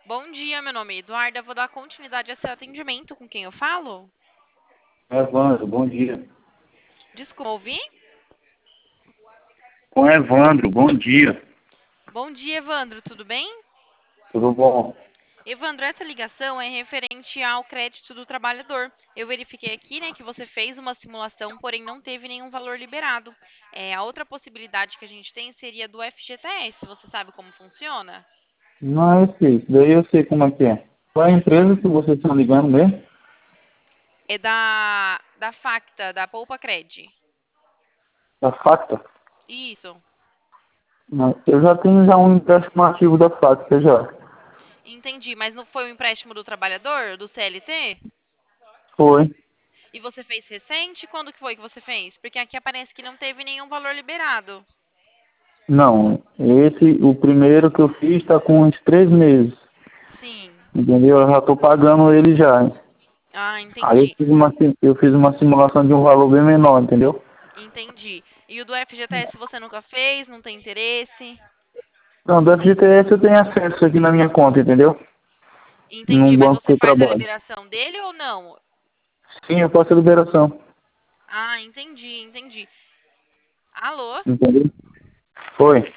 Bom dia, meu nome é Eduarda. Vou dar continuidade a seu atendimento. Com quem eu falo? Evandro, bom dia. Desculpa, ouvi? Com Evandro, bom dia. Bom dia, Evandro. Tudo bem? Tudo bom? Evandro, essa ligação é referente ao crédito do trabalhador. Eu verifiquei aqui, né, que você fez uma simulação, porém não teve nenhum valor liberado. A outra possibilidade que a gente tem seria do FGTS. Você sabe como funciona? Não, eu sei. Isso daí eu sei como é que é. Qual é a empresa que vocês estão ligando mesmo? É da Facta, da Poupa Cred. Da Facta. Isso. Não, eu já tenho um empréstimo ativo da Facta já. Entendi, mas não foi o empréstimo do trabalhador, do CLT? Foi. E você fez recente? Quando que foi que você fez? Porque aqui aparece que não teve nenhum valor liberado. Não, o primeiro que eu fiz está com uns 3 meses. Sim. Entendeu? Eu já estou pagando ele já. Ah, Aí entendi. eu fiz uma simulação de um valor bem menor, entendeu? Entendi. E o do FGTS você nunca fez? Não tem interesse? Então, do FGTS eu tenho acesso aqui na minha conta, entendeu? Entendi, Num mas banco que você eu faz a trabalho. liberação dele ou não? Sim, eu faço a liberação. Ah, entendi, entendi. Alô? Entendeu? Foi.